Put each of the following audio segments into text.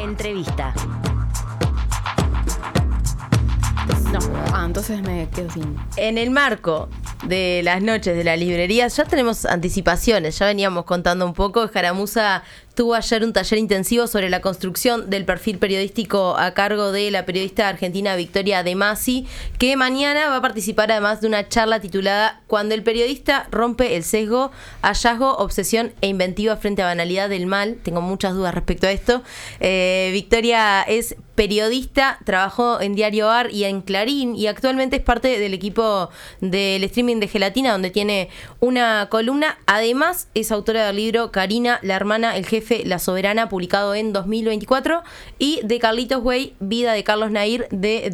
entrevista. No. Entonces me quedo sin... En el marco de las noches de la librería ya tenemos anticipaciones, ya veníamos contando un poco. Escaramuza tuvo ayer un taller intensivo sobre la construcción del perfil periodístico a cargo de la periodista argentina Victoria De Masi, que mañana va a participar además de una charla titulada Cuando el periodista rompe el sesgo, hallazgo, obsesión e inventiva frente a banalidad del mal. Tengo muchas dudas respecto a esto. Victoria es periodista, trabajó en Diario AR y en Clarín y actualmente es parte del equipo del streaming de Gelatina, donde tiene una columna. Además es autora del libro Karina, la hermana, el jefe, La Soberana, publicado en 2024, y de Carlitos Way, Vida de Carlos Nahir, de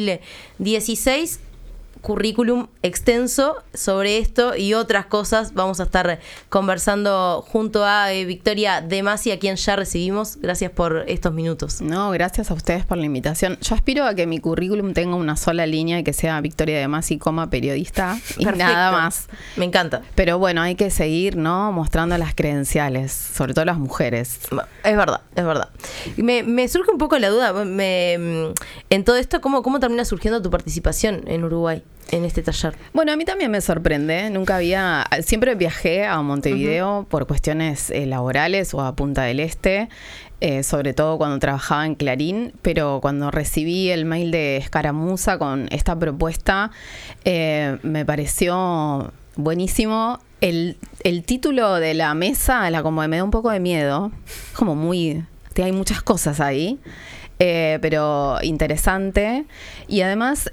2016. Currículum extenso sobre esto y otras cosas. Vamos a estar conversando junto a Victoria De Masi, a quien ya recibimos. Gracias por estos minutos. No, gracias a ustedes por la invitación. Yo aspiro a que mi currículum tenga una sola línea y que sea Victoria De Masi, periodista, y Perfecto. nada más. Me encanta. Pero bueno, hay que seguir, ¿no?, mostrando las credenciales, sobre todo las mujeres. Es verdad, es verdad. Me surge un poco la duda, en todo esto, ¿cómo termina surgiendo tu participación en Uruguay, en este taller? Bueno, a mí también me sorprende. Siempre viajé a Montevideo por cuestiones laborales o a Punta del Este, sobre todo cuando trabajaba en Clarín, pero cuando recibí el mail de Escaramuza con esta propuesta, me pareció buenísimo. El título de la mesa, como me da un poco de miedo, como muy... hay muchas cosas ahí, pero interesante. Y además...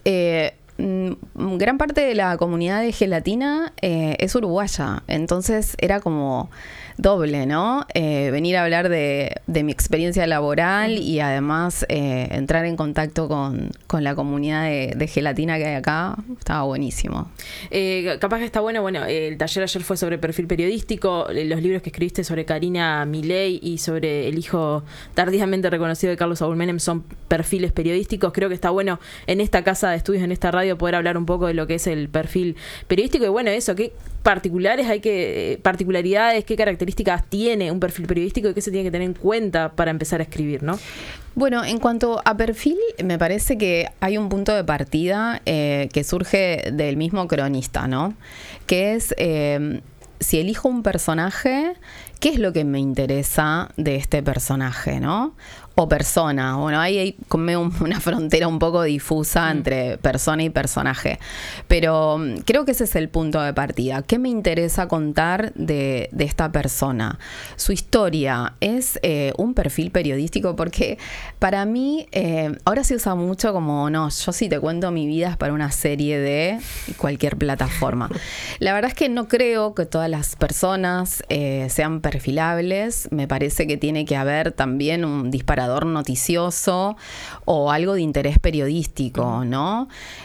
gran parte de la comunidad de Gelatina es uruguaya, entonces era como doble, ¿no? Venir a hablar de mi experiencia laboral y además entrar en contacto con la comunidad de Gelatina que hay acá. Estaba buenísimo. Capaz que está bueno, el taller ayer fue sobre perfil periodístico, los libros que escribiste sobre Karina Milei y sobre el hijo tardíamente reconocido de Carlos Saúl Menem son perfiles periodísticos. Creo que está bueno en esta casa de estudios, en esta radio, poder hablar un poco de lo que es el perfil periodístico y eso, qué particularidades, qué características tiene un perfil periodístico y qué se tiene que tener en cuenta para empezar a escribir, ¿no? Bueno, en cuanto a perfil, me parece que hay un punto de partida que surge del mismo cronista, ¿no? Que es, si elijo un personaje, ¿qué es lo que me interesa de este personaje, ¿no? O persona. Bueno, ahí hay como una frontera un poco difusa entre persona y personaje. Pero creo que ese es el punto de partida. ¿Qué me interesa contar de esta persona? Su historia es un perfil periodístico, porque para mí ahora se usa mucho como, no, yo si te cuento mi vida es para una serie de cualquier plataforma. La verdad es que no creo que todas las personas sean perfilables. Me parece que tiene que haber también un disparador noticioso o algo de interés periodístico, ¿no?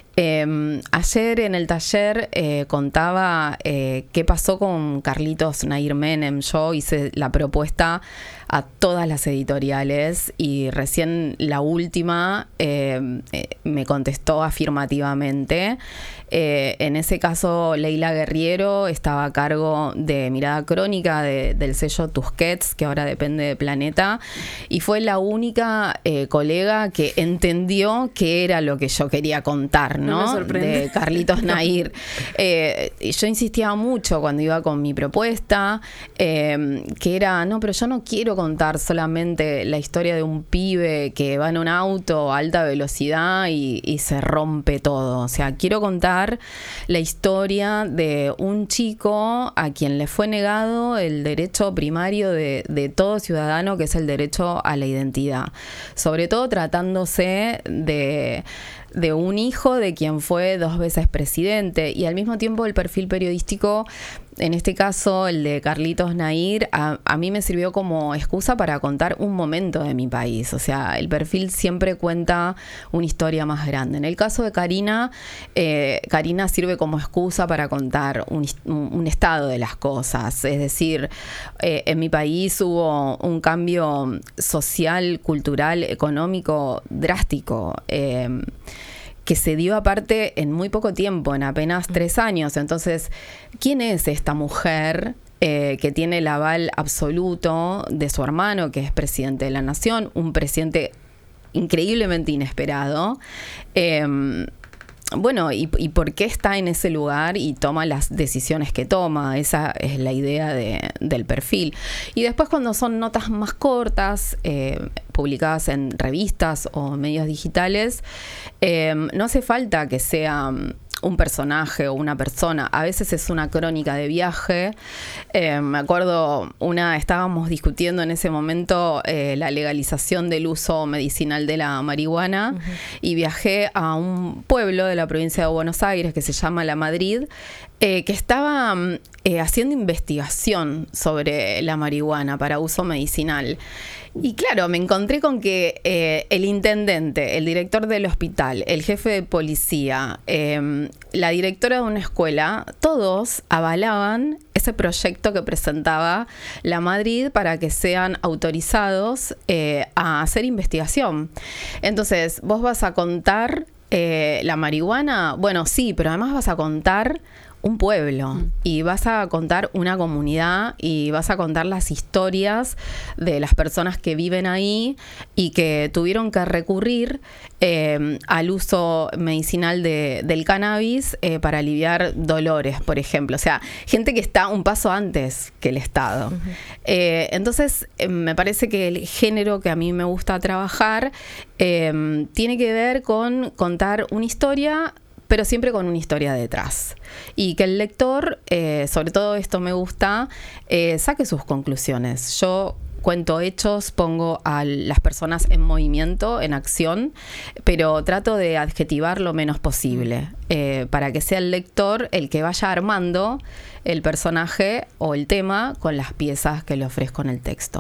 Ayer en el taller contaba qué pasó con Carlitos Nahir Menem. Yo hice la propuesta a todas las editoriales y recién la última me contestó afirmativamente. En ese caso, Leila Guerriero estaba a cargo de Mirada Crónica del sello Tusquets, que ahora depende de Planeta, y fue la única colega que entendió qué era lo que yo quería contar, ¿no? Me sorprende. De Carlitos Nahir. Yo insistía mucho cuando iba con mi propuesta, que era, no, pero yo no quiero contar solamente la historia de un pibe que va en un auto a alta velocidad y se rompe todo. O sea, quiero contar la historia de un chico a quien le fue negado el derecho primario de todo ciudadano, que es el derecho a la identidad. Sobre todo tratándose de un hijo de quien fue 2 veces presidente, y al mismo tiempo el perfil periodístico, en este caso el de Carlitos Nahir, a mí me sirvió como excusa para contar un momento de mi país. O sea, el perfil siempre cuenta una historia más grande. En el caso de Karina, Karina sirve como excusa para contar un estado de las cosas. Es decir, en mi país hubo un cambio social, cultural, económico drástico, que se dio aparte en muy poco tiempo, en apenas 3 años. Entonces, ¿quién es esta mujer que tiene el aval absoluto de su hermano, que es presidente de la nación, un presidente increíblemente inesperado. Bueno, y por qué está en ese lugar y toma las decisiones que toma. Esa es la idea del perfil. Y después, cuando son notas más cortas, publicadas en revistas o medios digitales, no hace falta que sea un personaje o una persona. A veces es una crónica de viaje. Me acuerdo, estábamos discutiendo en ese momento la legalización del uso medicinal de la marihuana, y viajé a un pueblo de la provincia de Buenos Aires que se llama La Madrid, que estaba haciendo investigación sobre la marihuana para uso medicinal. Y claro, me encontré con que el intendente, el director del hospital, el jefe de policía, la directora de una escuela, todos avalaban ese proyecto que presentaba La Madrid para que sean autorizados a hacer investigación. Entonces, vos vas a contar la marihuana, bueno, sí, pero además vas a contar un pueblo y vas a contar una comunidad y vas a contar las historias de las personas que viven ahí y que tuvieron que recurrir al uso medicinal del cannabis para aliviar dolores, por ejemplo. O sea, gente que está un paso antes que el Estado. Entonces, me parece que el género que a mí me gusta trabajar tiene que ver con contar una historia, pero siempre con una historia detrás. Y que el lector, sobre todo esto me gusta, saque sus conclusiones. Yo cuento hechos, pongo a las personas en movimiento, en acción, pero trato de adjetivar lo menos posible, para que sea el lector el que vaya armando el personaje o el tema con las piezas que le ofrezco en el texto.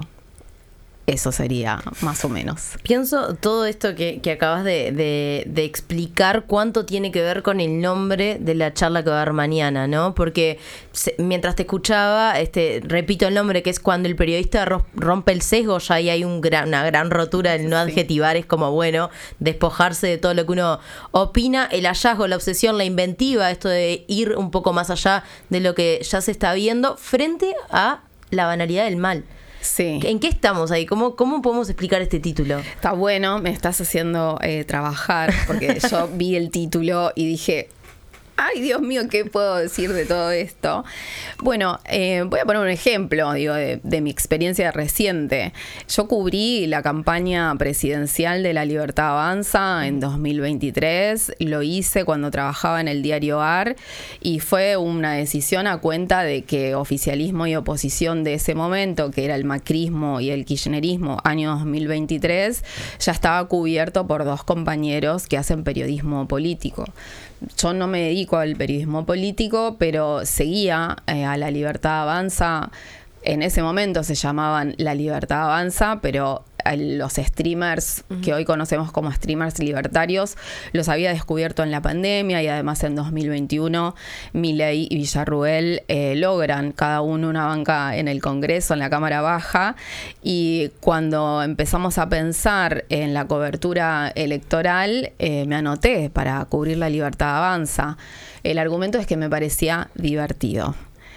Eso sería más o menos. Pienso todo esto que acabas de explicar, cuánto tiene que ver con el nombre de la charla que va a dar mañana, ¿no? Porque mientras te escuchaba, repito el nombre, que es cuando el periodista rompe el sesgo. Ya ahí hay una gran rotura del no adjetivar. Es como, bueno, despojarse de todo lo que uno opina. El hallazgo, la obsesión, la inventiva, esto de ir un poco más allá de lo que ya se está viendo frente a la banalidad del mal. Sí. ¿En qué estamos ahí? ¿Cómo podemos explicar este título? Está bueno, me estás haciendo trabajar, porque yo vi el título y dije, ay, Dios mío, ¿qué puedo decir de todo esto? Bueno, voy a poner un ejemplo, digo, de mi experiencia reciente. Yo cubrí la campaña presidencial de La Libertad Avanza en 2023. Lo hice cuando trabajaba en el diario AR y fue una decisión a cuenta de que oficialismo y oposición de ese momento, que era el macrismo y el kirchnerismo, año 2023, ya estaba cubierto por dos compañeros que hacen periodismo político. Yo no me dedico al periodismo político, pero seguía a La Libertad Avanza. En ese momento se llamaban La Libertad Avanza, pero los streamers que hoy conocemos como streamers libertarios los había descubierto en la pandemia, y además en 2021 Milei y Villarruel logran cada uno una banca en el Congreso, en la Cámara Baja, y cuando empezamos a pensar en la cobertura electoral me anoté para cubrir La Libertad Avanza. El argumento es que me parecía divertido.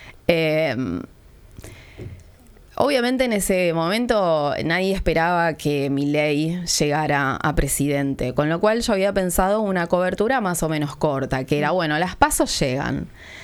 Obviamente en ese momento nadie esperaba que Milei llegara a presidente, con lo cual yo había pensado una cobertura más o menos corta, que era, bueno, las pasos llegan.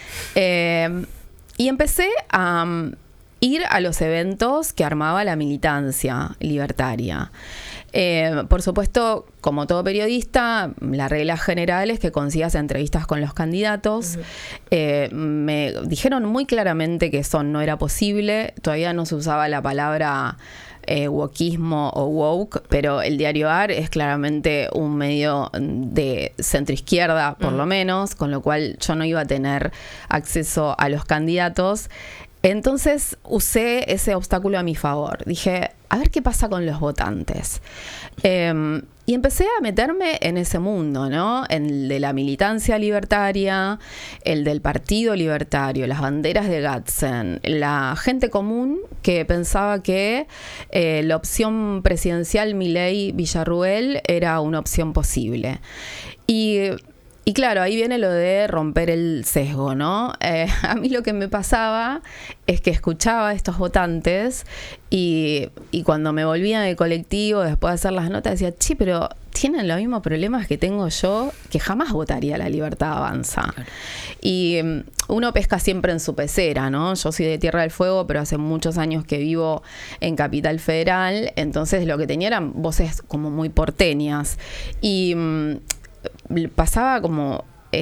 Y empecé a ir a los eventos que armaba la militancia libertaria. Por supuesto, como todo periodista, la regla general es que consigas entrevistas con los candidatos. Me dijeron muy claramente que eso no era posible. Todavía no se usaba la palabra wokismo o woke, pero el diario AR es claramente un medio de centroizquierda, por lo menos, con lo cual yo no iba a tener acceso a los candidatos. Entonces usé ese obstáculo a mi favor. Dije, a ver qué pasa con los votantes. Y empecé a meterme en ese mundo, ¿no? En el de la militancia libertaria, el del partido libertario, las banderas de Gadsden, la gente común que pensaba que la opción presidencial Milei-Villarruel era una opción posible. Y Y claro, ahí viene lo de romper el sesgo, ¿no? A mí lo que me pasaba es que escuchaba a estos votantes y cuando me volvía en el colectivo después de hacer las notas decía, sí, pero tienen los mismos problemas que tengo yo, que jamás votaría La Libertad Avanza. Claro. Y uno pesca siempre en su pecera, ¿no? Yo soy de Tierra del Fuego, pero hace muchos años que vivo en Capital Federal, entonces lo que tenía eran voces como muy porteñas. Y pasaba como...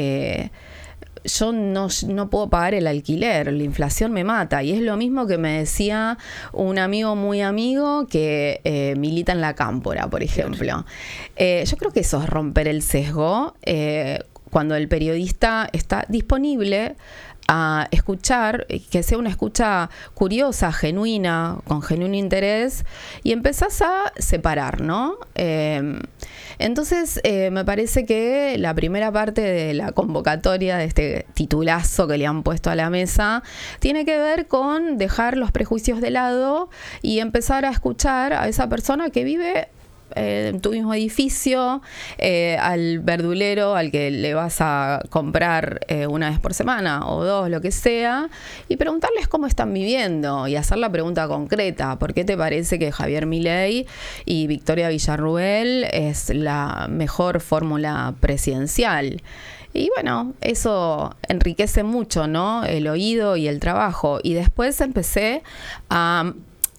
yo no puedo pagar el alquiler, la inflación me mata. Y es lo mismo que me decía un amigo muy amigo que milita en la Cámpora, por ejemplo. Yo creo que eso es romper el sesgo cuando el periodista está disponible a escuchar, que sea una escucha curiosa, genuina, con genuino interés, y empezás a separar, ¿no? Entonces, me parece que la primera parte de la convocatoria, de este titulazo que le han puesto a la mesa, tiene que ver con dejar los prejuicios de lado y empezar a escuchar a esa persona que vive en tu mismo edificio, al verdulero al que le vas a comprar una vez por semana o dos, lo que sea, y preguntarles cómo están viviendo y hacer la pregunta concreta. ¿Por qué te parece que Javier Milei y Victoria Villarruel es la mejor fórmula presidencial? Y bueno, eso enriquece mucho, ¿no? El oído y el trabajo. Y después empecé a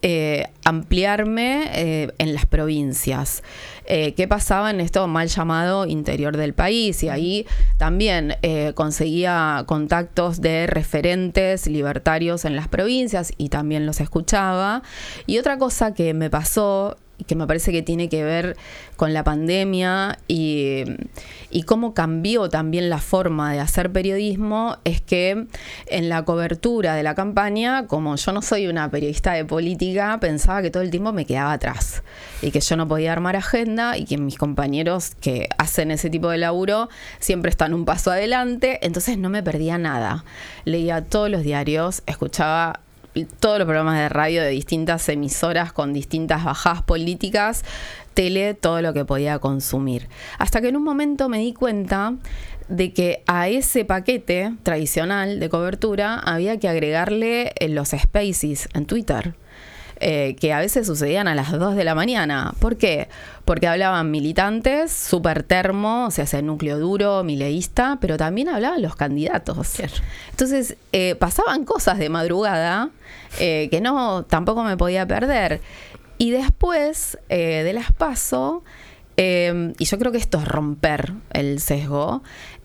ampliarme en las provincias. ¿Qué pasaba en esto mal llamado interior del país? Y ahí también conseguía contactos de referentes libertarios en las provincias y también los escuchaba. Y otra cosa que me pasó, y que me parece que tiene que ver con la pandemia y cómo cambió también la forma de hacer periodismo, es que en la cobertura de la campaña, como yo no soy una periodista de política, pensaba que todo el tiempo me quedaba atrás y que yo no podía armar agenda y que mis compañeros que hacen ese tipo de laburo siempre están un paso adelante, entonces no me perdía nada. Leía todos los diarios, escuchaba todos los programas de radio de distintas emisoras con distintas bajadas políticas, tele, todo lo que podía consumir. Hasta que en un momento me di cuenta de que a ese paquete tradicional de cobertura había que agregarle los spaces en Twitter. Que a veces sucedían a las 2 de la mañana. ¿Por qué? Porque hablaban militantes, súper termo, o sea, ese núcleo duro, mileísta, pero también hablaban los candidatos. Claro. Entonces, pasaban cosas de madrugada que tampoco me podía perder. Y después de las PASO, y yo creo que esto es romper el sesgo,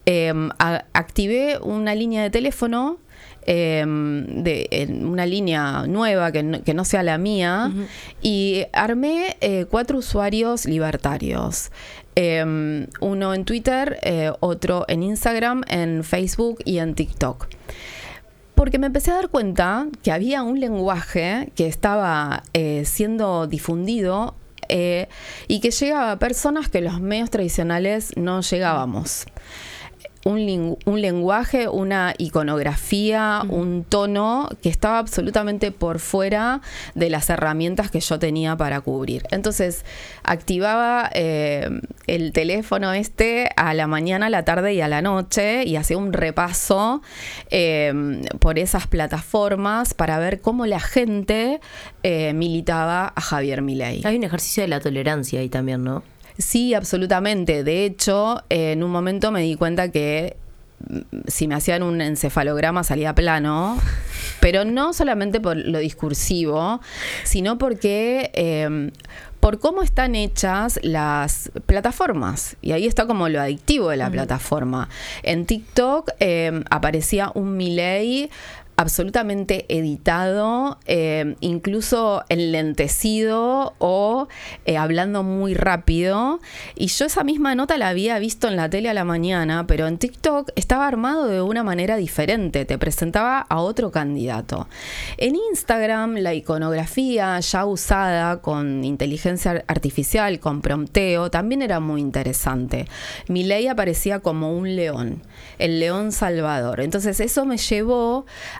activé una línea de teléfono, una línea nueva que no sea la mía, uh-huh. Y armé 4 usuarios libertarios, uno en Twitter, otro en Instagram, en Facebook y en TikTok, porque me empecé a dar cuenta que había un lenguaje que estaba siendo difundido y que llegaba a personas que los medios tradicionales no llegábamos. Un lenguaje, una iconografía, un tono que estaba absolutamente por fuera de las herramientas que yo tenía para cubrir. Entonces, activaba el teléfono a la mañana, a la tarde y a la noche y hacía un repaso por esas plataformas para ver cómo la gente militaba a Javier Milei. Hay un ejercicio de la tolerancia ahí también, ¿no? Sí, absolutamente. De hecho, en un momento me di cuenta que si me hacían un encefalograma salía plano, pero no solamente por lo discursivo, sino porque por cómo están hechas las plataformas. Y ahí está como lo adictivo de la plataforma. En TikTok aparecía un Milei absolutamente editado, incluso enlentecido o hablando muy rápido. Y yo esa misma nota la había visto en la tele a la mañana, pero en TikTok estaba armado de una manera diferente, te presentaba a otro candidato. En Instagram, la iconografía ya usada con inteligencia artificial, con prompteo, también era muy interesante. Milei aparecía como un león, el león salvador. Entonces eso me llevó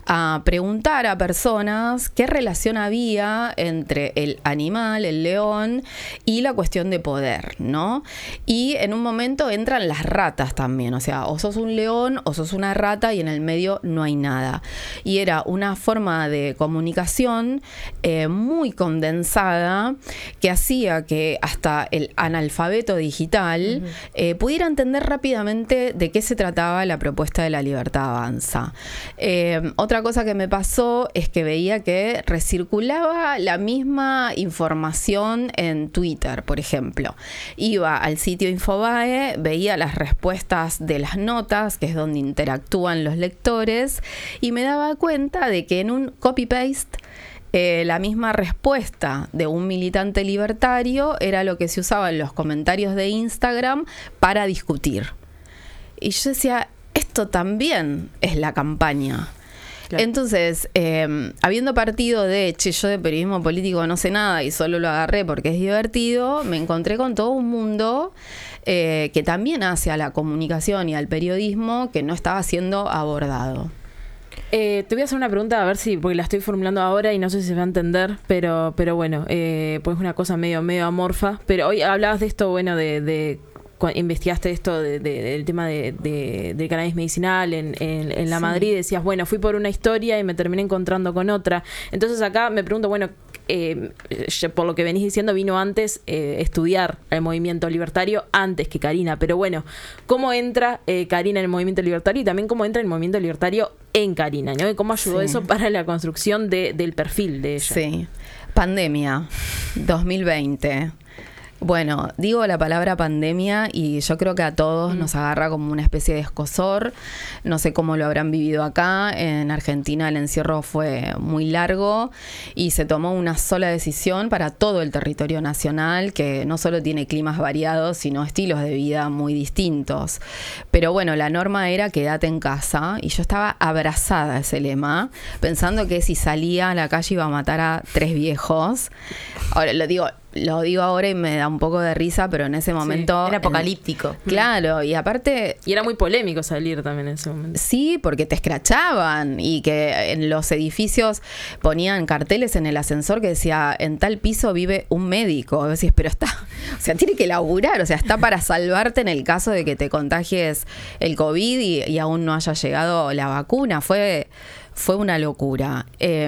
a preguntar a personas qué relación había entre el animal, el león, y la cuestión de poder, ¿no? Y en un momento entran las ratas también, o sea, o sos un león o sos una rata y en el medio no hay nada. Y era una forma de comunicación muy condensada que hacía que hasta el analfabeto digital pudiera entender rápidamente de qué se trataba la propuesta de La Libertad Avanza. Otra cosa que me pasó es que veía que recirculaba la misma información en Twitter, por ejemplo. Iba al sitio Infobae, veía las respuestas de las notas, que es donde interactúan los lectores, y me daba cuenta de que en un copy-paste la misma respuesta de un militante libertario era lo que se usaba en los comentarios de Instagram para discutir. Y yo decía, esto también es la campaña. Claro. Entonces, habiendo partido de, yo de periodismo político no sé nada y solo lo agarré porque es divertido, me encontré con todo un mundo que también hace a la comunicación y al periodismo que no estaba siendo abordado. Te voy a hacer una pregunta, a ver si, porque la estoy formulando ahora y no sé si se va a entender, pero bueno, pues es una cosa medio amorfa. Pero hoy hablabas de esto, bueno, investigaste esto del tema del cannabis medicinal en la Madrid, decías, bueno, fui por una historia y me terminé encontrando con otra. Entonces acá me pregunto, bueno, por lo que venís diciendo, vino antes estudiar el movimiento libertario antes que Karina, pero bueno, ¿cómo entra Karina en el movimiento libertario y también cómo entra el movimiento libertario en Karina, ¿no? ¿Y cómo ayudó eso para la construcción del perfil de ella? Sí, pandemia, 2020. Bueno, digo la palabra pandemia y yo creo que a todos nos agarra como una especie de escozor. No sé cómo lo habrán vivido acá. En Argentina el encierro fue muy largo y se tomó una sola decisión para todo el territorio nacional, que no solo tiene climas variados, sino estilos de vida muy distintos. Pero bueno, la norma era quédate en casa y yo estaba abrazada a ese lema, pensando que si salía a la calle iba a matar a 3 viejos. Ahora lo digo ahora y me da un poco de risa, pero en ese momento... Era apocalíptico. Claro, y aparte... Y era muy polémico salir también en ese momento. Sí, porque te escrachaban y que en los edificios ponían carteles en el ascensor que decía, en tal piso vive un médico. Y decís, pero está... O sea, tiene que laburar, o sea, está para salvarte en el caso de que te contagies el COVID y aún no haya llegado la vacuna. Fue una locura.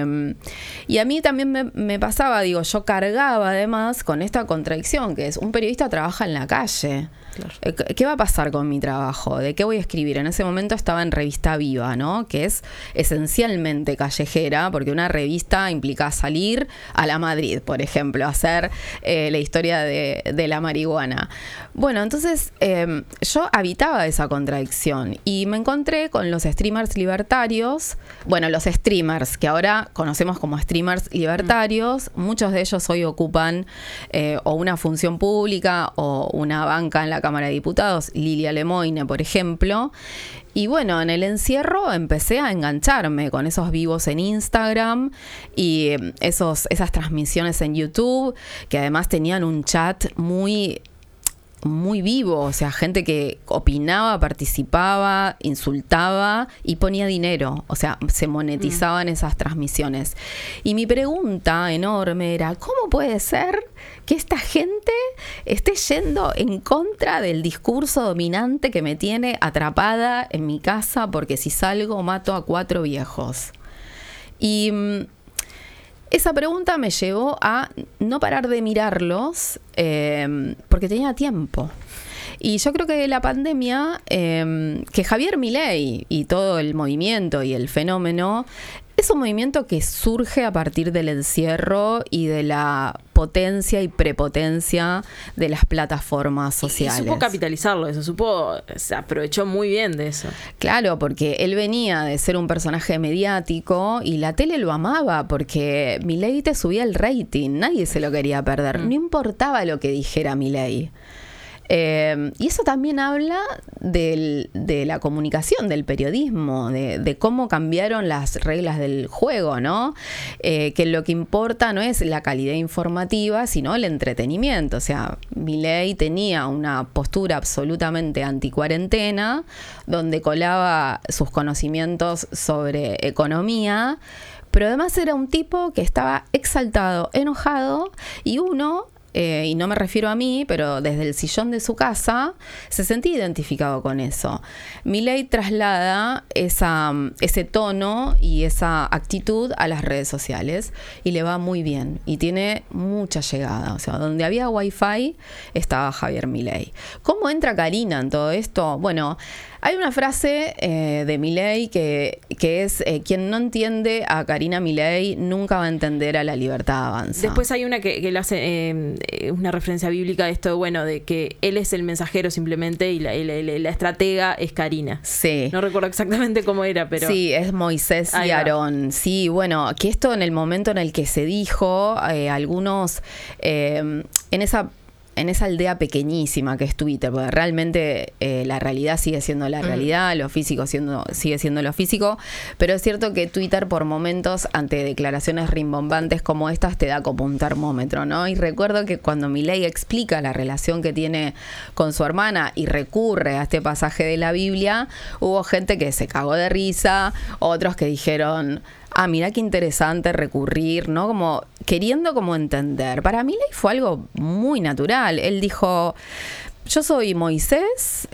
Y a mí también me pasaba, digo, yo cargaba además con esta contradicción, que es un periodista trabaja en la calle. Claro. ¿Qué va a pasar con mi trabajo? ¿De qué voy a escribir? En ese momento estaba en Revista Viva, ¿no? Que es esencialmente callejera, porque una revista implica salir a la Madrid, por ejemplo, hacer la historia de la marihuana. Bueno, entonces yo habitaba esa contradicción y me encontré con los streamers libertarios. Bueno, los streamers que ahora conocemos como streamers libertarios, muchos de ellos hoy ocupan o una función pública o una banca en la Cámara de Diputados, Lilia Lemoine, por ejemplo. Y bueno, en el encierro empecé a engancharme con esos vivos en Instagram y esas transmisiones en YouTube, que además tenían un chat muy vivo, o sea, gente que opinaba, participaba, insultaba y ponía dinero, o sea, se monetizaban esas transmisiones. Y mi pregunta enorme era, ¿cómo puede ser que esta gente esté yendo en contra del discurso dominante que me tiene atrapada en mi casa porque si salgo mato a 4 viejos? Y esa pregunta me llevó a no parar de mirarlos porque tenía tiempo. Y yo creo que la pandemia, que Javier Milei y todo el movimiento y el fenómeno, es un movimiento que surge a partir del encierro y de la potencia y prepotencia de las plataformas sociales. Y supo capitalizarlo, se aprovechó muy bien de eso. Claro, porque él venía de ser un personaje mediático y la tele lo amaba porque Milei te subía el rating, nadie se lo quería perder, no importaba lo que dijera Milei. Y eso también habla de la comunicación, del periodismo, de cómo cambiaron las reglas del juego, ¿no? Que lo que importa no es la calidad informativa, sino el entretenimiento. O sea, Milei tenía una postura absolutamente anticuarentena, donde colaba sus conocimientos sobre economía, pero además era un tipo que estaba exaltado, enojado, y y no me refiero a mí, pero desde el sillón de su casa, se sentía identificado con eso. Milei traslada ese tono y esa actitud a las redes sociales y le va muy bien y tiene mucha llegada. O sea, donde había Wi-Fi estaba Javier Milei. ¿Cómo entra Karina en todo esto? Bueno, hay una frase de Milei que es quien no entiende a Karina Milei nunca va a entender a La Libertad Avanza. Después hay una que le hace una referencia bíblica de esto, bueno, de que él es el mensajero simplemente y la estratega es Karina. Sí. No recuerdo exactamente cómo era, pero... Sí, es Moisés y Aarón. Sí, bueno, que esto en el momento en el que se dijo, algunos en esa aldea pequeñísima que es Twitter, porque realmente la realidad sigue siendo la realidad, lo físico sigue siendo lo físico, pero es cierto que Twitter por momentos, ante declaraciones rimbombantes como estas, te da como un termómetro, ¿no? Y recuerdo que cuando Milei explica la relación que tiene con su hermana y recurre a este pasaje de la Biblia, hubo gente que se cagó de risa, otros que dijeron... Mira qué interesante recurrir, ¿no? Como queriendo como entender. Para Milei fue algo muy natural. Él dijo, yo soy Moisés,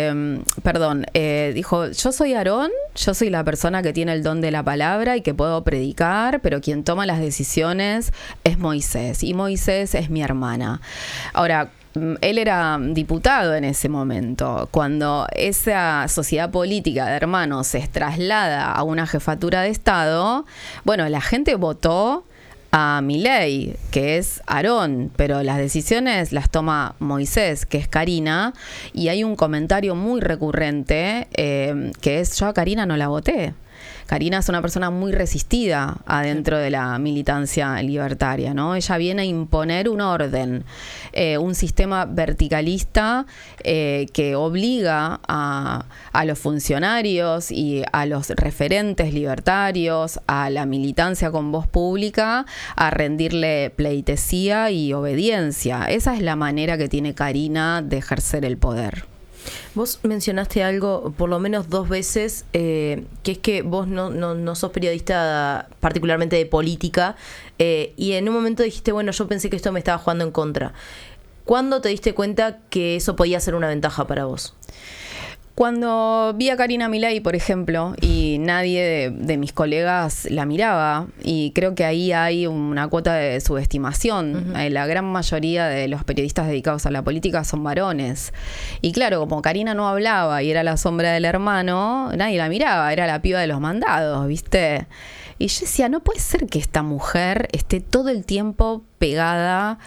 dijo, yo soy Aarón, yo soy la persona que tiene el don de la palabra y que puedo predicar, pero quien toma las decisiones es Moisés, y Moisés es mi hermana. Ahora, él era diputado en ese momento. Cuando esa sociedad política de hermanos se traslada a una jefatura de Estado, bueno, la gente votó a Milei, que es Aarón, pero las decisiones las toma Moisés, que es Karina, y hay un comentario muy recurrente que es, yo a Karina no la voté. Karina es una persona muy resistida adentro de la militancia libertaria, ¿no? Ella viene a imponer un orden, un sistema verticalista que obliga a los funcionarios y a los referentes libertarios, a la militancia con voz pública, a rendirle pleitesía y obediencia. Esa es la manera que tiene Karina de ejercer el poder. Vos mencionaste algo por lo menos 2 veces, que es que vos no sos periodista particularmente de política, y en un momento dijiste, bueno, yo pensé que esto me estaba jugando en contra. ¿Cuándo te diste cuenta que eso podía ser una ventaja para vos? Cuando vi a Karina Milei, por ejemplo, y nadie de mis colegas la miraba, y creo que ahí hay una cuota de subestimación. La gran mayoría de los periodistas dedicados a la política son varones. Y claro, como Karina no hablaba y era la sombra del hermano, nadie la miraba, era la piba de los mandados, ¿viste? Y yo decía, no puede ser que esta mujer esté todo el tiempo pegada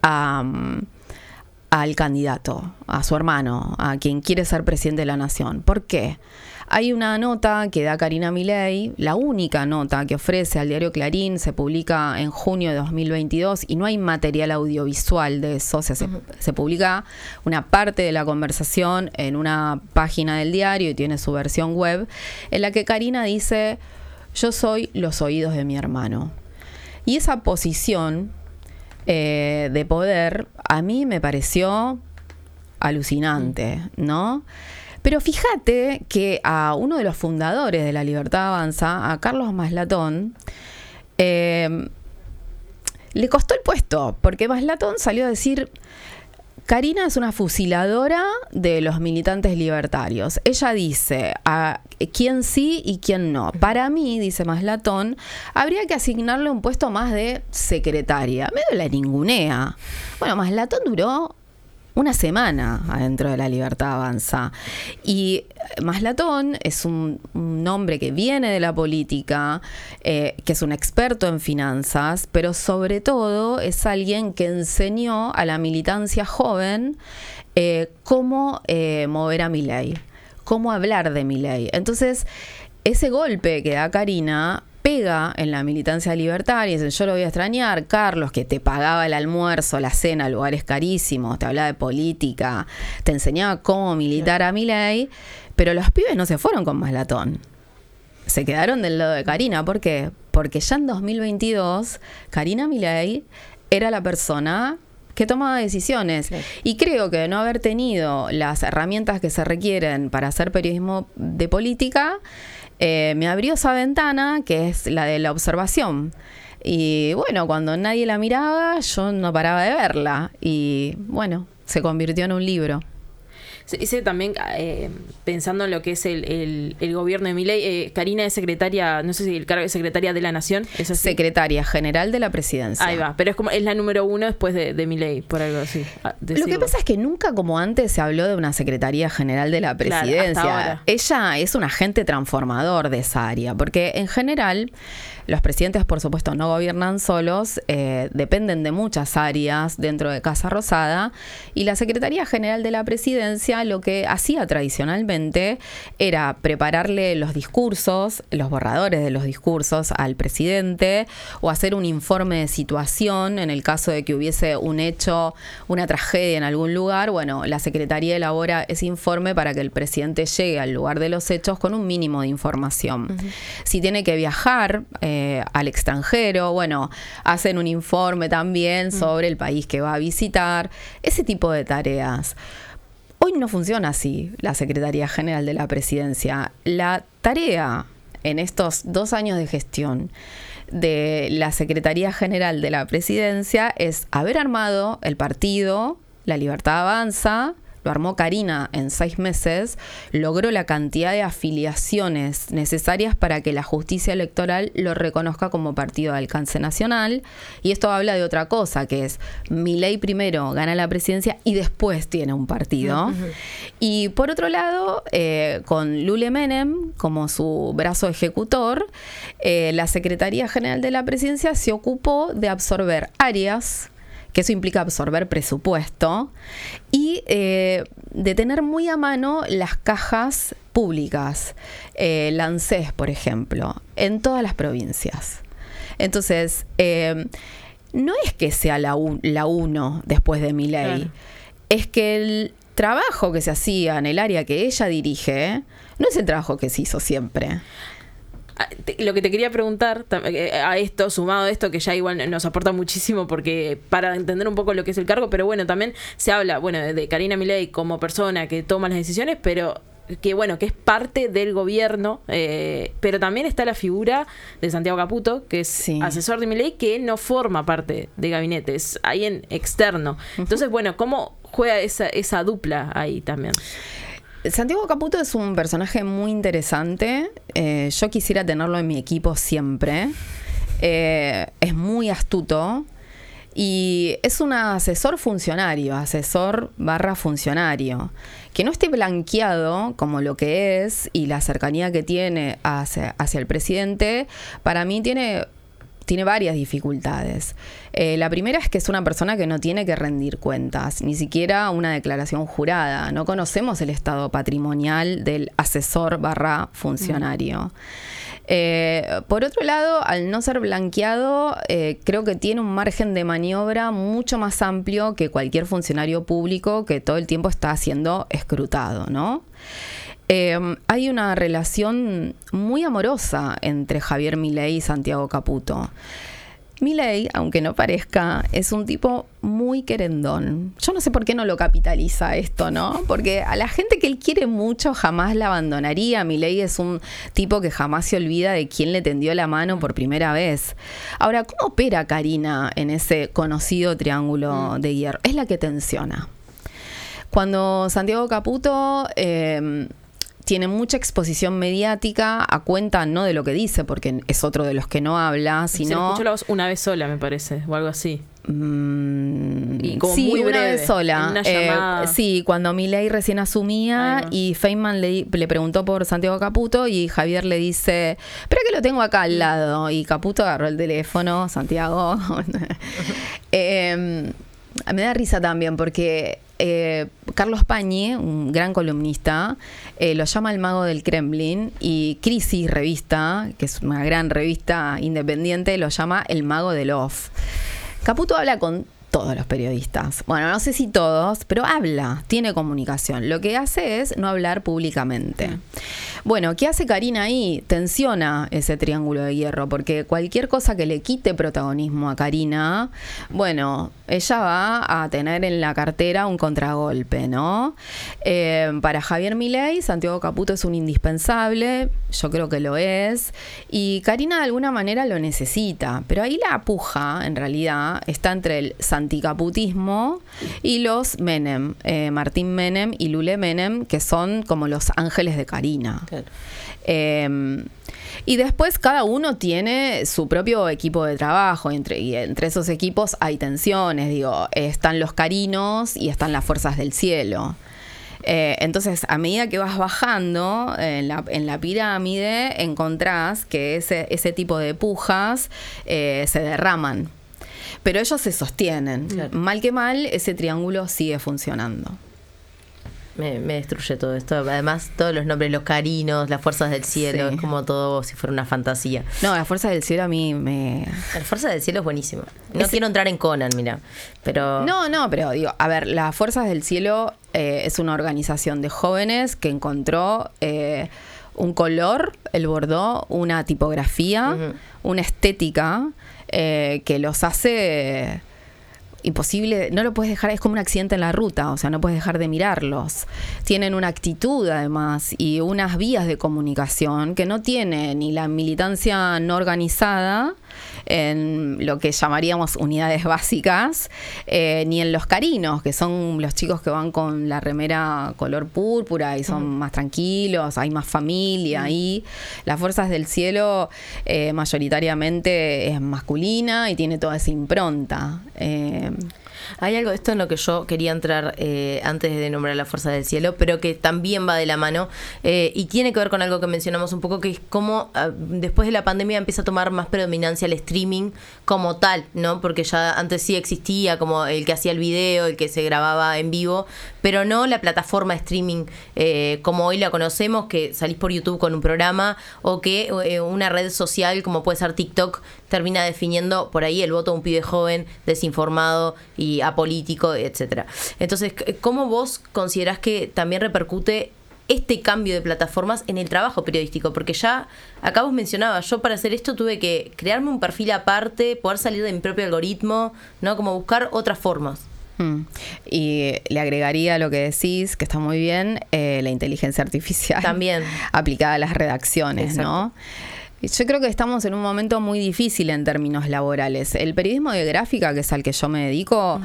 al candidato, a su hermano, a quien quiere ser presidente de la nación. ¿Por qué? Hay una nota que da Karina Milei, la única nota que ofrece al diario Clarín, se publica en junio de 2022 y no hay material audiovisual de eso, o sea, se publica una parte de la conversación en una página del diario y tiene su versión web, en la que Karina dice, yo soy los oídos de mi hermano. Y esa posición de poder, a mí me pareció alucinante, ¿no? Pero fíjate que a uno de los fundadores de La Libertad Avanza, a Carlos Maslatón, le costó el puesto, porque Maslatón salió a decir, Karina es una fusiladora de los militantes libertarios. Ella dice a quién sí y quién no. Para mí, dice Maslatón, habría que asignarle un puesto más de secretaria. Medio la ningunea. Bueno, Maslatón duró una semana adentro de La Libertad Avanza. Y Maslatón es un hombre que viene de la política, que es un experto en finanzas, pero sobre todo es alguien que enseñó a la militancia joven cómo mover a Milei, cómo hablar de Milei. Entonces, ese golpe que da Karina pega en la militancia libertaria, dicen, yo lo voy a extrañar, Carlos, que te pagaba el almuerzo, la cena, lugares carísimos, te hablaba de política, te enseñaba cómo militar a Milei, pero los pibes no se fueron con Maslatón. Se quedaron del lado de Karina. ¿Por qué? Porque ya en 2022, Karina Milei era la persona que tomaba decisiones. Sí. Y creo que de no haber tenido las herramientas que se requieren para hacer periodismo de política, me abrió esa ventana que es la de la observación. Y bueno, cuando nadie la miraba, yo no paraba de verla. Y bueno, se convirtió en un libro. Ese también, pensando en lo que es el gobierno de Milei, Karina es secretaria, no sé si el cargo es secretaria de la Nación. ¿Es así? Secretaria general de la presidencia. Ahí va, pero es la número 1 después de Milei, por algo así. Lo que pasa es que nunca como antes se habló de una secretaría general de la presidencia. Claro, hasta ahora. Ella es un agente transformador de esa área, porque en general los presidentes, por supuesto, no gobiernan solos, dependen de muchas áreas dentro de Casa Rosada, y la Secretaría General de la Presidencia lo que hacía tradicionalmente era prepararle los discursos, los borradores de los discursos al presidente, o hacer un informe de situación en el caso de que hubiese un hecho, una tragedia en algún lugar. Bueno, la Secretaría elabora ese informe para que el presidente llegue al lugar de los hechos con un mínimo de información. Uh-huh. Si tiene que viajar al extranjero, bueno, hacen un informe también sobre el país que va a visitar, ese tipo de tareas. Hoy no funciona así la Secretaría General de la Presidencia. La tarea en estos 2 años de gestión de la Secretaría General de la Presidencia es haber armado el partido La Libertad Avanza. Lo armó Karina en 6 meses, logró la cantidad de afiliaciones necesarias para que la justicia electoral lo reconozca como partido de alcance nacional. Y esto habla de otra cosa, que es Milei primero gana la presidencia y después tiene un partido. Uh-huh. Y por otro lado, con Lule Menem como su brazo ejecutor, la Secretaría General de la Presidencia se ocupó de absorber áreas, que eso implica absorber presupuesto, y de tener muy a mano las cajas públicas, la ANSES, por ejemplo, en todas las provincias. Entonces, no es que sea la uno después de Milei, claro. Es que el trabajo que se hacía en el área que ella dirige no es el trabajo que se hizo siempre. Lo que te quería preguntar a esto, sumado a esto, que ya igual nos aporta muchísimo porque para entender un poco lo que es el cargo, pero bueno, también se habla, bueno, de Karina Milei como persona que toma las decisiones, pero que bueno, que es parte del gobierno, pero también está la figura de Santiago Caputo, que es asesor de Milei, que no forma parte de gabinete, es ahí en externo. Entonces, bueno, ¿cómo juega esa dupla ahí también? Santiago Caputo es un personaje muy interesante. Yo quisiera tenerlo en mi equipo siempre. Es muy astuto y es un asesor funcionario, asesor/funcionario, que no esté blanqueado como lo que es y la cercanía que tiene hacia el presidente. Para mí tiene varias dificultades. La primera es que es una persona que no tiene que rendir cuentas, ni siquiera una declaración jurada. No conocemos el estado patrimonial del asesor/funcionario. Por otro lado, al no ser blanqueado, creo que tiene un margen de maniobra mucho más amplio que cualquier funcionario público que todo el tiempo está siendo escrutado, ¿no? Hay una relación muy amorosa entre Javier Milei y Santiago Caputo. Milei, aunque no parezca, es un tipo muy querendón. Yo no sé por qué no lo capitaliza esto, ¿no? Porque a la gente que él quiere mucho jamás la abandonaría. Milei es un tipo que jamás se olvida de quién le tendió la mano por primera vez. Ahora, ¿cómo opera Karina en ese conocido triángulo de hierro? Es la que tensiona. Cuando Santiago Caputo tiene mucha exposición mediática a cuenta no de lo que dice, porque es otro de los que no habla, sino... Se le escuchó la voz una vez sola, me parece, o algo así. Y como sí, muy breve, una vez sola. Una llamada... sí, cuando Milei recién asumía y Feynman le preguntó por Santiago Caputo y Javier le dice, espera que lo tengo acá al lado. Y Caputo agarró el teléfono, Santiago... me da risa también porque Carlos Pañi, un gran columnista, lo llama el mago del Kremlin, y Crisis Revista, que es una gran revista independiente, lo llama el mago del off. Caputo habla con todos los periodistas. Bueno, no sé si todos, pero habla, tiene comunicación. Lo que hace es no hablar públicamente. Bueno, ¿qué hace Karina ahí? Tensiona ese triángulo de hierro, porque cualquier cosa que le quite protagonismo a Karina, bueno, ella va a tener en la cartera un contragolpe, ¿no? Para Javier Milei, Santiago Caputo es un indispensable, yo creo que lo es, y Karina de alguna manera lo necesita, pero ahí la puja, en realidad, está entre el anticaputismo y los Menem, Martín Menem y Lule Menem, que son como los ángeles de Karina. Claro. Y después cada uno tiene su propio equipo de trabajo, y entre esos equipos hay tensiones, digo, están los carinos y están las fuerzas del cielo. Entonces, a medida que vas bajando en la pirámide, encontrás que ese tipo de pujas se derraman. Pero ellos se sostienen. Claro. Mal que mal, ese triángulo sigue funcionando. Me destruye todo esto. Además, todos los nombres, los carinos, las fuerzas del cielo, sí. Es como todo si fuera una fantasía. No, las fuerzas del cielo a mí me... La fuerza del cielo es buenísima. No quiero entrar en Conan, mira. Pero... No, pero digo, a ver, las fuerzas del cielo es una organización de jóvenes que encontró un color, el bordó, una tipografía, una estética que los hace... imposible, no lo puedes dejar, es como un accidente en la ruta, o sea, no puedes dejar de mirarlos. Tienen una actitud además y unas vías de comunicación que no tiene ni la militancia no organizada en lo que llamaríamos unidades básicas, ni en los carinos, que son los chicos que van con la remera color púrpura y son más tranquilos, hay más familia ahí. Las fuerzas del cielo mayoritariamente es masculina y tiene toda esa impronta. Hay algo de esto en lo que yo quería entrar antes de nombrar la fuerza del cielo, pero que también va de la mano y tiene que ver con algo que mencionamos un poco, que es cómo después de la pandemia empieza a tomar más predominancia el streaming como tal, ¿no? Porque ya antes sí existía como el que hacía el video, el que se grababa en vivo, pero no la plataforma de streaming como hoy la conocemos, que salís por YouTube con un programa, o que una red social como puede ser TikTok termina definiendo por ahí el voto de un pibe joven, desinformado y apolítico, etcétera. Entonces, ¿cómo vos considerás que también repercute este cambio de plataformas en el trabajo periodístico? Porque ya, acá vos mencionabas, yo para hacer esto tuve que crearme un perfil aparte, poder salir de mi propio algoritmo, ¿no? Como buscar otras formas. Y le agregaría a lo que decís, que está muy bien, la inteligencia artificial. También. Aplicada a las redacciones, exacto, ¿no? Yo creo que estamos en un momento muy difícil en términos laborales. El periodismo de gráfica, que es al que yo me dedico,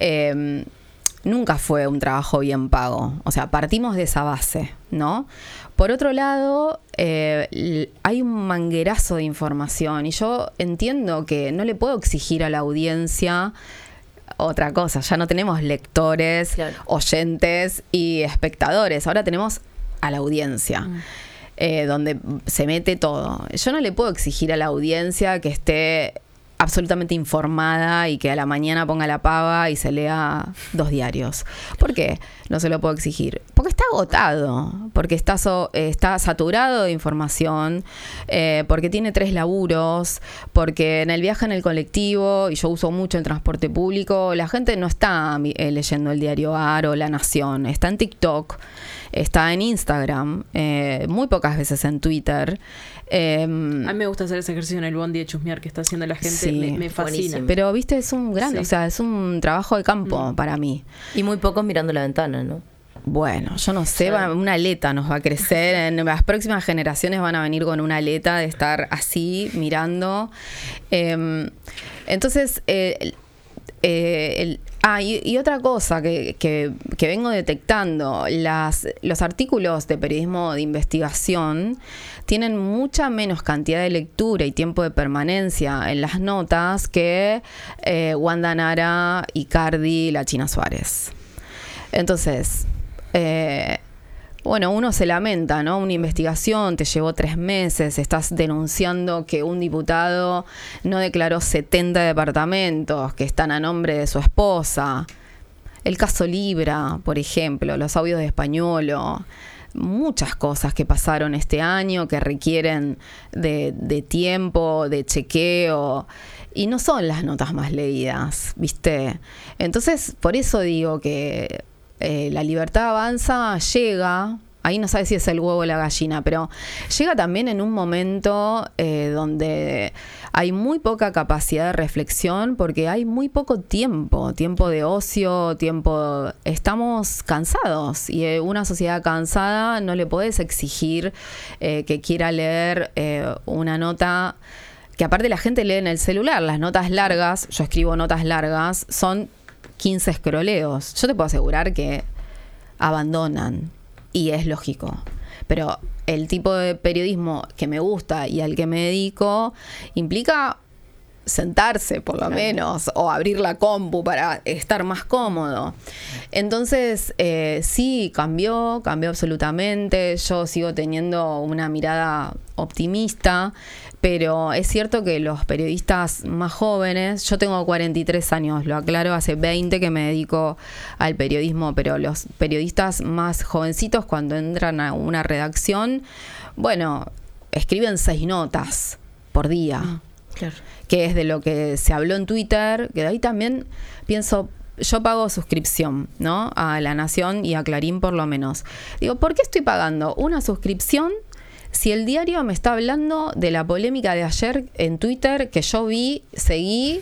nunca fue un trabajo bien pago. O sea, partimos de esa base, ¿no? Por otro lado, hay un manguerazo de información y yo entiendo que no le puedo exigir a la audiencia otra cosa. Ya no tenemos lectores, claro, oyentes y espectadores. Ahora tenemos a la audiencia. Donde se mete todo. Yo no le puedo exigir a la audiencia que esté absolutamente informada y que a la mañana ponga la pava y se lea 2 diarios. ¿Por qué no se lo puedo exigir? Porque está agotado, porque está saturado de información, porque tiene 3 laburos, porque en el viaje en el colectivo, y yo uso mucho el transporte público, la gente no está leyendo el diario AR o La Nación, está en TikTok, está en Instagram, muy pocas veces en Twitter. A mí me gusta hacer ese ejercicio en el bondi de chusmear que está haciendo la gente, sí, me fascina. Buenísimo. Pero viste, es un gran, sí, o sea, es un trabajo de campo para mí. Y muy pocos mirando la ventana, ¿no? Bueno, yo no sé, una aleta nos va a crecer, en las próximas generaciones van a venir con una aleta de estar así, mirando. Entonces, y otra cosa que vengo detectando, los artículos de periodismo de investigación tienen mucha menos cantidad de lectura y tiempo de permanencia en las notas que Wanda Nara, Icardi, la China Suárez. Entonces, Bueno, uno se lamenta, ¿no? Una investigación te llevó 3 meses, estás denunciando que un diputado no declaró 70 departamentos que están a nombre de su esposa. El caso Libra, por ejemplo, los audios de Españolo, muchas cosas que pasaron este año que requieren de tiempo, de chequeo, y no son las notas más leídas, ¿viste? Entonces, por eso digo que La Libertad Avanza llega, ahí no sabes si es el huevo o la gallina, pero llega también en un momento donde hay muy poca capacidad de reflexión porque hay muy poco tiempo de ocio, estamos cansados y una sociedad cansada no le podés exigir que quiera leer una nota que aparte la gente lee en el celular. Las notas largas, yo escribo notas largas, son 15 scrolleos. Yo te puedo asegurar que abandonan y es lógico. Pero el tipo de periodismo que me gusta y al que me dedico implica sentarse por lo menos o abrir la compu para estar más cómodo. Entonces sí, cambió absolutamente. Yo sigo teniendo una mirada optimista, pero es cierto que los periodistas más jóvenes, yo tengo 43 años, lo aclaro, hace 20 que me dedico al periodismo, pero los periodistas más jovencitos cuando entran a una redacción, bueno, escriben 6 notas por día. Claro. Que es de lo que se habló en Twitter, que de ahí también pienso, yo pago suscripción, ¿no? A La Nación y a Clarín por lo menos. Digo, ¿por qué estoy pagando una suscripción si el diario me está hablando de la polémica de ayer en Twitter que yo seguí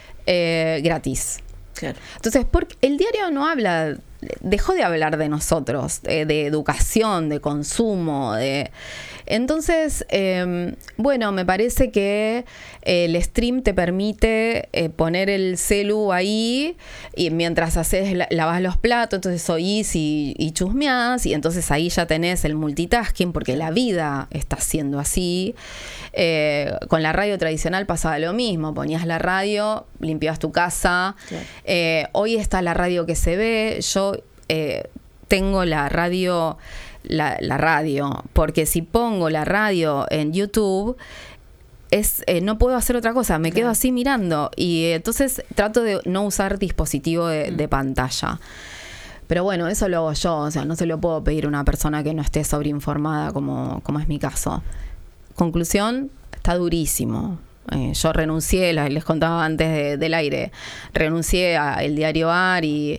gratis? Claro. Entonces, porque el diario no habla, dejó de hablar de nosotros, de educación, de consumo, Entonces, bueno, me parece que el stream te permite poner el celu ahí y mientras lavas los platos, entonces oís y chusmeás y entonces ahí ya tenés el multitasking porque la vida está siendo así. Con la radio tradicional pasaba lo mismo, ponías la radio, limpiabas tu casa. Sí. Hoy está la radio que se ve, yo tengo la radio... La radio, porque si pongo la radio en YouTube no puedo hacer otra cosa, me quedo así mirando y entonces trato de no usar dispositivo de pantalla. Pero bueno, eso lo hago yo, o sea, no se lo puedo pedir a una persona que no esté sobreinformada como es mi caso. Conclusión, está durísimo. Yo renuncié, les contaba antes del aire, renuncié a el diario AR y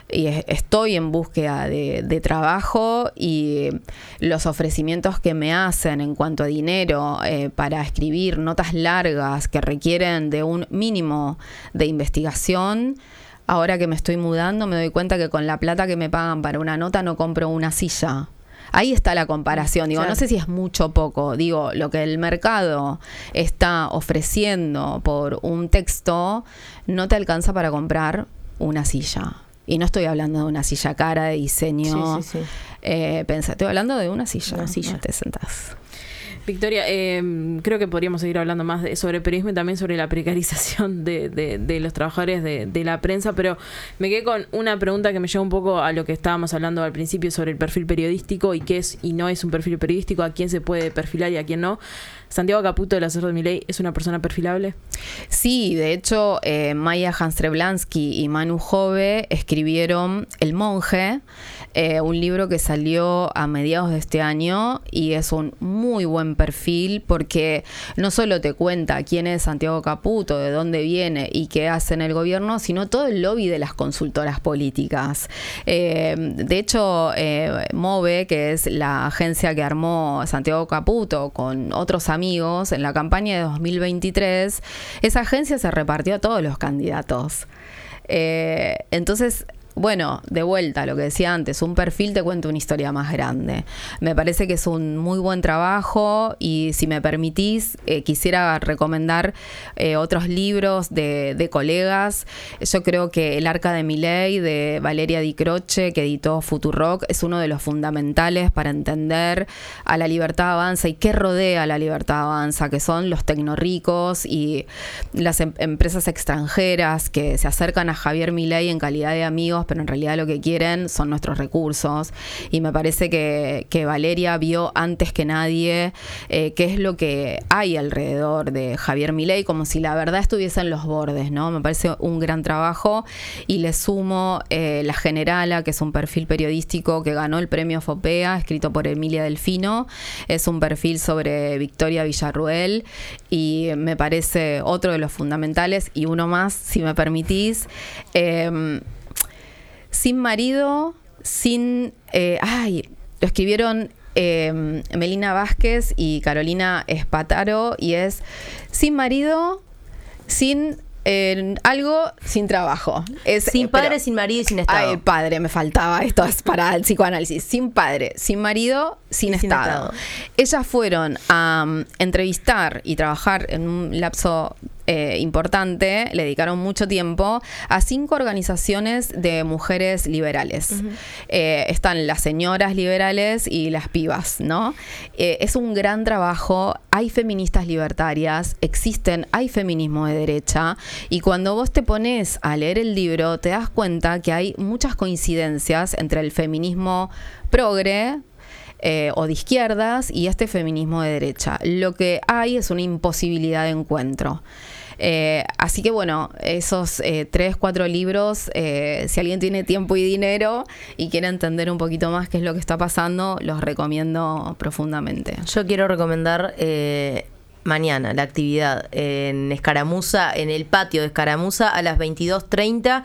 estoy en búsqueda de trabajo y los ofrecimientos que me hacen en cuanto a dinero para escribir notas largas que requieren de un mínimo de investigación. Ahora que me estoy mudando me doy cuenta que con la plata que me pagan para una nota no compro una silla. Ahí está la comparación. Digo, claro. No sé si es mucho o poco. Digo, lo que el mercado está ofreciendo por un texto no te alcanza para comprar una silla. Y no estoy hablando de una silla cara de diseño. Sí. Estoy hablando de una silla. No te sentás. Victoria, creo que podríamos seguir hablando más sobre periodismo y también sobre la precarización de los trabajadores de la prensa, pero me quedé con una pregunta que me lleva un poco a lo que estábamos hablando al principio sobre el perfil periodístico y qué es y no es un perfil periodístico, a quién se puede perfilar y a quién no. ¿Santiago Caputo, el asesor de Milei, es una persona perfilable? Sí, de hecho, Maya Handstreblansky y Manu Jove escribieron El Monje, un libro que salió a mediados de este año y es un muy buen perfil porque no solo te cuenta quién es Santiago Caputo, de dónde viene y qué hace en el gobierno, sino todo el lobby de las consultoras políticas. De hecho, MOVE, que es la agencia que armó Santiago Caputo con otros amigos en la campaña de 2023, esa agencia se repartió a todos los candidatos. Entonces, bueno, de vuelta a lo que decía antes, un perfil te cuenta una historia más grande. Me parece que es un muy buen trabajo y si me permitís, quisiera recomendar otros libros de colegas. Yo creo que El Arca de Milei, de Valeria Di Croce, que editó Futurock, es uno de los fundamentales para entender a La Libertad Avanza y qué rodea a La Libertad Avanza, que son los tecnorricos y las empresas extranjeras que se acercan a Javier Milei en calidad de amigos pero en realidad lo que quieren son nuestros recursos. Y me parece que Valeria vio antes que nadie qué es lo que hay alrededor de Javier Milei, como si la verdad estuviese en los bordes, ¿no? Me parece un gran trabajo, y le sumo La Generala, que es un perfil periodístico que ganó el premio FOPEA, escrito por Emilia Delfino. Es un perfil sobre Victoria Villarruel y me parece otro de los fundamentales. Y uno más, si me permitís, Sin marido, lo escribieron Melina Vázquez y Carolina Espataro, y es Sin marido, sin algo, sin trabajo. Sin padre, sin marido y sin estado. El padre, me faltaba, esto es para el psicoanálisis. Sin padre, sin marido, sin estado. Ellas fueron a entrevistar y trabajar en un lapso importante, le dedicaron mucho tiempo a 5 organizaciones de mujeres liberales. Están las señoras liberales y las pibas, ¿no? Es un gran trabajo, hay feministas libertarias, hay feminismo de derecha, y cuando vos te pones a leer el libro te das cuenta que hay muchas coincidencias entre el feminismo progre o de izquierdas y este feminismo de derecha. Lo que hay es una imposibilidad de encuentro. Así que bueno, esos 3-4 libros, si alguien tiene tiempo y dinero y quiere entender un poquito más qué es lo que está pasando, los recomiendo profundamente. Yo quiero recomendar mañana la actividad en Escaramuza, en el patio de Escaramuza, a las 22:30,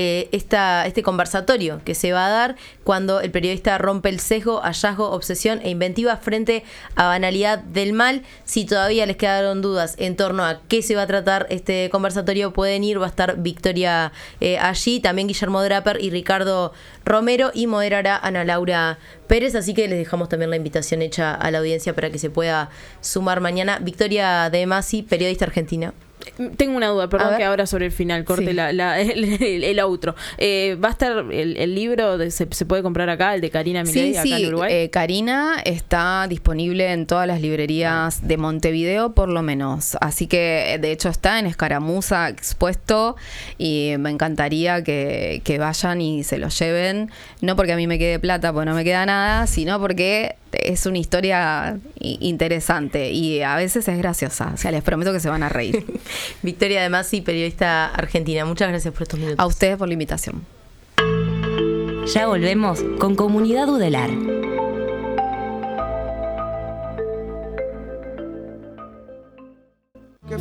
este conversatorio que se va a dar cuando el periodista rompe el sesgo, hallazgo, obsesión e inventiva frente a banalidad del mal. Si todavía les quedaron dudas en torno a qué se va a tratar este conversatorio, pueden ir, va a estar Victoria allí, también Guillermo Draper y Ricardo Romero, y moderará Ana Laura Pérez, así que les dejamos también la invitación hecha a la audiencia para que se pueda sumar mañana. Victoria De Masi, periodista argentina. Tengo una duda, perdón, que ahora sobre el final corte Sí. el outro. ¿Va a estar el libro, se puede comprar acá, el de Karina Milei, acá en Uruguay? Karina está disponible en todas las librerías de Montevideo, por lo menos. Así que, de hecho, está en Escaramuza expuesto, y me encantaría que vayan y se lo lleven. No porque a mí me quede plata, porque no me queda nada, sino porque es una historia interesante y a veces es graciosa. O sea, les prometo que se van a reír. Victoria De Masi, periodista argentina. Muchas gracias por estos minutos. A ustedes por la invitación. Ya volvemos con Comunidad Udelar.